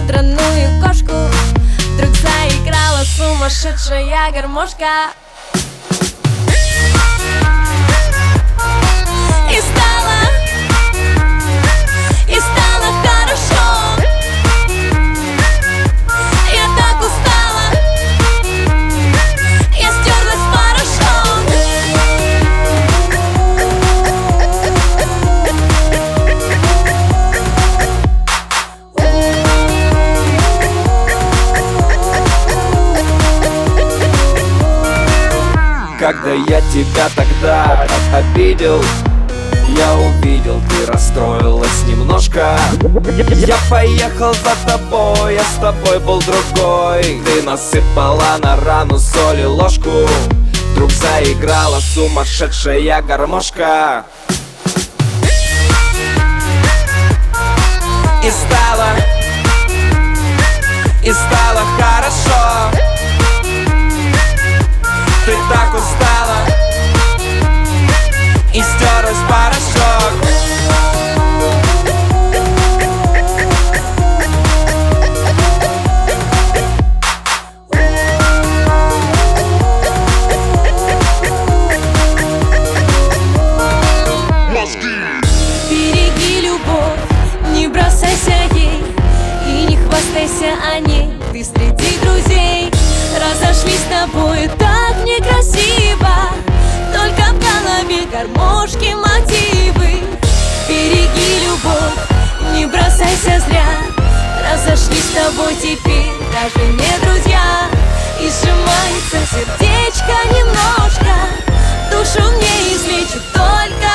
драную кошку. Вдруг заиграла сумасшедшая гармошка. И стало хорошо. Я так устала, я стерлась в порошок. Когда я тебя тогда обидел, я увидел, ты расстроилась немножко. Я поехал за тобой, я с тобой был другой. Ты насыпала на рану соли ложку. Вдруг заиграла сумасшедшая гармошка. И стало хорошо. Ты так устала и стерлась в порошок. Береги любовь, не бросайся ей и не хвастайся о ней. Ты среди друзей разошлись с тобой так некрасиво. Только в голове гармошки мотивы. Береги любовь, не бросайся зря. Разошлись с тобой теперь даже не друзья. И сжимается сердечко немножко. Душу мне излечит только.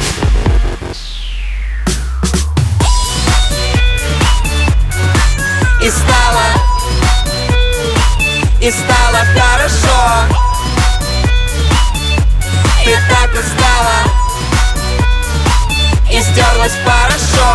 И стало хорошо. Ты так устала и стерлась в порошок.